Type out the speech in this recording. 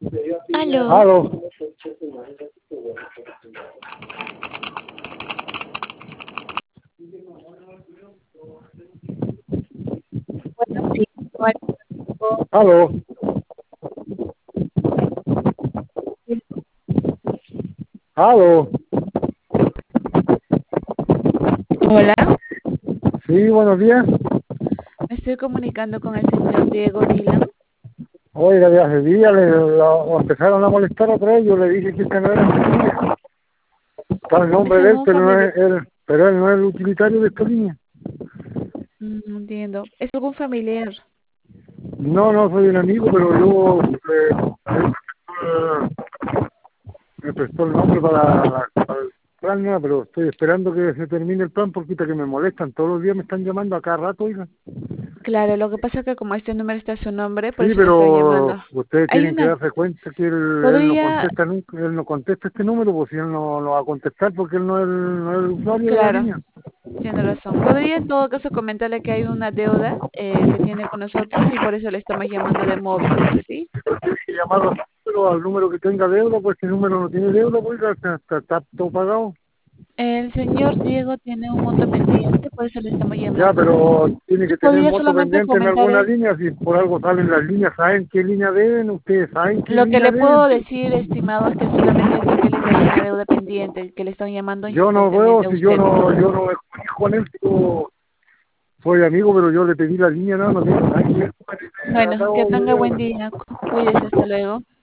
Aló, Aló. bueno, sí, igual, Aló. Aló. hola, Sí, buenos días. me estoy comunicando con el señor Diego Dylan. Oiga, de hace días lo empezaron a molestar otra vez. Yo le dije que este no era mi línea. Está el ¿Es nombre de él, algún pero no familiar? es él, pero él no es el utilitario de esta línea. No entiendo. ¿Es algún familiar? No, no soy un amigo, pero yo me prestó el nombre para el plan, ¿no? Pero estoy esperando que se termine el plan porque ahorita que me molestan. Todos los días me están llamando a cada rato, oiga. Claro, lo que pasa es que como este número está su nombre, por Sí, eso le estoy pero llamando. ustedes Hay tienen que una, darse cuenta que él no podría, contesta nunca, él no contesta este número, pues si él no va a contestar porque él no es el usuario de la claro, línea. tiene razón. Podría en todo caso comentarle que hay una deuda que tiene con nosotros y por eso le estamos llamando de móvil, ¿sí? Tiene que llamarlo al número que tenga deuda, pues si el número no tiene deuda, pues ya está todo pagado. El señor Diego tiene un monto pendiente, por eso le estamos Ya, llamando. pero tiene que tener Podría moto solamente pendiente en comentar alguna él. línea, si por algo salen las líneas, saben qué línea deben, ustedes saben qué Lo que línea le puedo deben. decir, estimado, es que solamente es decirle que hay una deuda pendiente, que le están llamando Yo no puedo, insistentemente a si yo usted. no me comunico con él, yo soy amigo, pero yo le pedí la línea, no tengo nada que ver con él, Bueno, que acabo de tenga buen deuda. día. Cuídese, hasta luego.